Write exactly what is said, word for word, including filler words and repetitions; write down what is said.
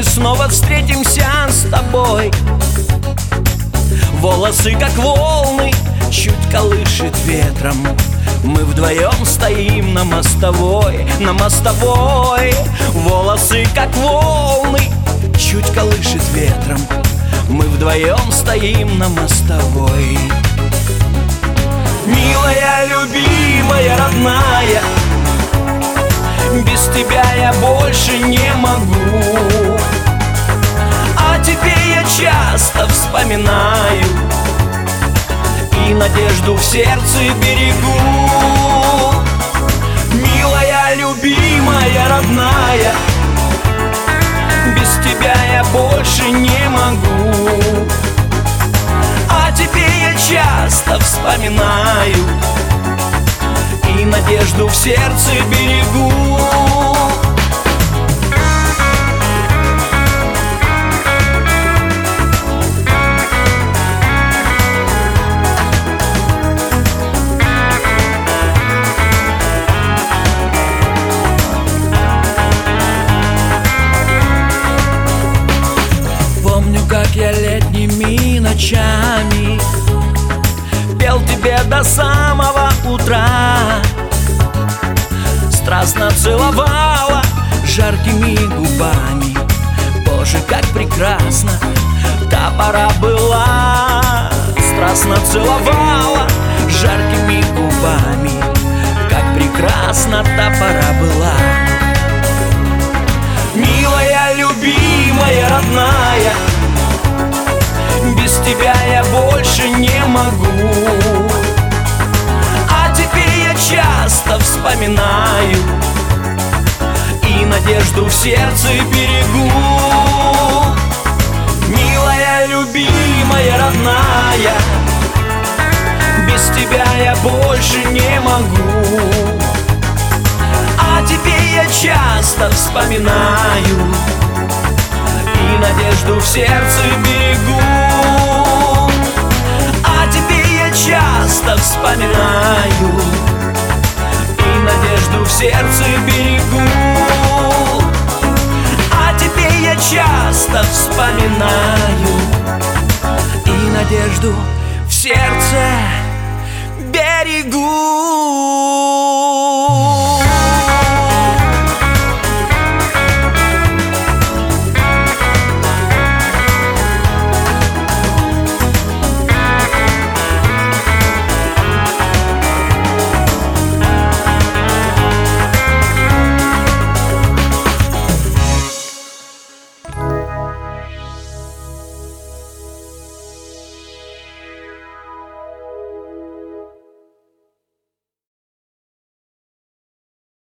мы снова встретимся с тобой. Волосы, как волны, чуть колышет ветром. Мы вдвоем стоим на мостовой, на мостовой. Волосы, как волны, чуть колышет ветром. Мы вдвоем стоим на мостовой. Милая, любимая, родная, без тебя я больше не могу. О тебе я часто вспоминаю и надежду в сердце берегу. Милая, любимая, родная, без тебя я больше не могу. О тебе я часто вспоминаю и надежду в сердце берегу. Помню, как я летними ночами пел тебе до самого утра, страстно целовала жаркими губами. Боже, как прекрасна та пора была. Страстно целовала жаркими губами. Как прекрасна та пора была. Милая, любимая, родная, без тебя я больше не могу. А теперь я часто вспоминаю и надежду в сердце берегу. Милая, любимая, родная, без тебя я больше не могу. А теперь я часто вспоминаю и надежду в сердце берегу. А теперь я часто вспоминаю и надежду в сердце берегу. А теперь я часто вспоминаю и надежду в сердце берегу.